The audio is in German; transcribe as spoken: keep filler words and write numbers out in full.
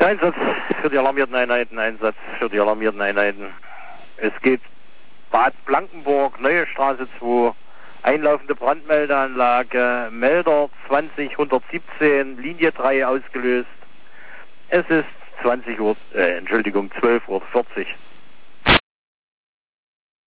Einsatz für die alarmierten Einheiten, Einsatz für die alarmierten Einheiten. Es geht Bad Blankenburg, Neue Straße zwei, einlaufende Brandmeldeanlage, Melder zwanzig hundertsiebzehn, Linie drei ausgelöst. Es ist zwanzig Uhr, äh, Entschuldigung, zwölf Uhr vierzig.